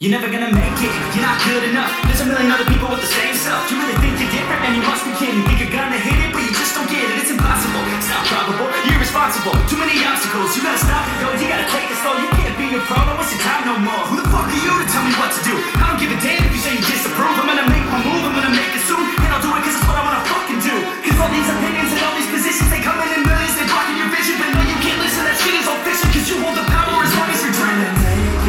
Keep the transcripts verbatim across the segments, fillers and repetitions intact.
You're never gonna make it, you're not good enough. There's a million other people with the same stuff. You really think you're different, man, you must be kidding. Think you're gonna hit it, but you just don't get it. It's impossible, it's not probable, you're irresponsible. Too many obstacles, you gotta stop and go. You gotta take it slow, you can't be a pro. Don't waste your time no more. Who the fuck are you to tell me what to do? I don't give a damn if you say you disapprove. I'm gonna make my move, I'm gonna make it soon. And I'll do it cause it's what I wanna fucking do. Cause all these opinions and all these positions, they come in in millions. They blocking your vision, but no, you can't listen. That shit is all fiction. Cause you hold the power as long as you're dreaming.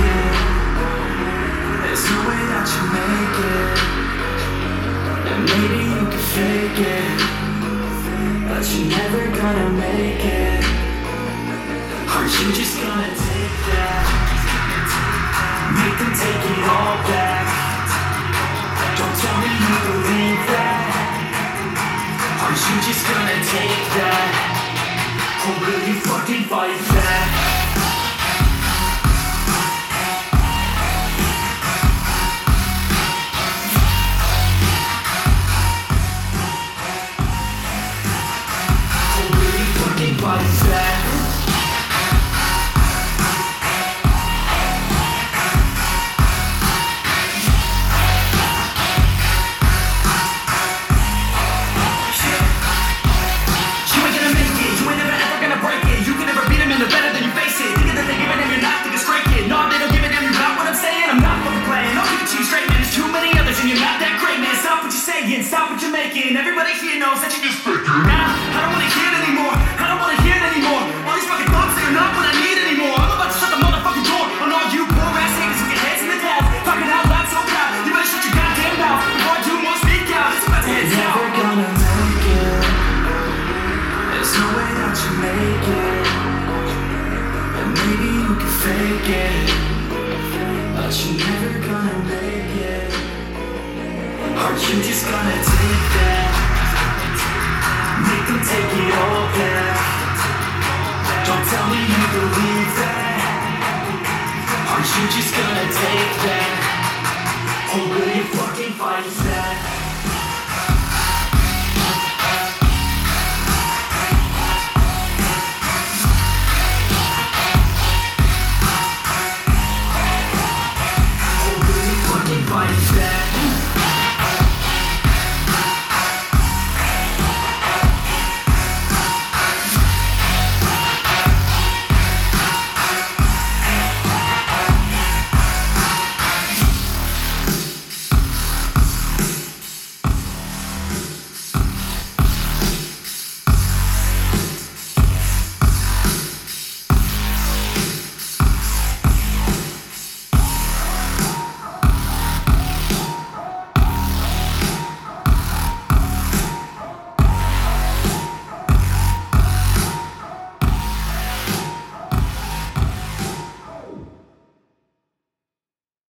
There's no way that you make it, and maybe you can fake it, but you're never gonna make it. Aren't you just gonna take that? Make them take it all back. Don't tell me you believe that. Aren't you just gonna take that? Or will you fucking fight back? Fight back. You ain't gonna make it, you ain't never ever gonna break it. You can never beat them in the better than you face it. Thinking that they give it and you're not, think it's straight kid. No, they don't give it and you're not what I'm saying. I'm not fucking playing, I'll give it to you straight, man. There's too many others and you're not that great, man. Stop what you're saying, stop what you're making. Everybody here knows that you're just faking. Nah, I don't wanna hear it anymore. I don't wanna hear it anymore. All these fucking thoughts, they're not what I need anymore. I'm about to shut the motherfucking door on all you poor ass niggas with your heads in the clouds. Talking out loud so proud. You better shut your goddamn mouth before I do more speak out. It's about to head south. You're never gonna make it. There's no way that you make it. And maybe you can fake it, but you're never gonna make it. Aren't you just gonna take that? Make them take it all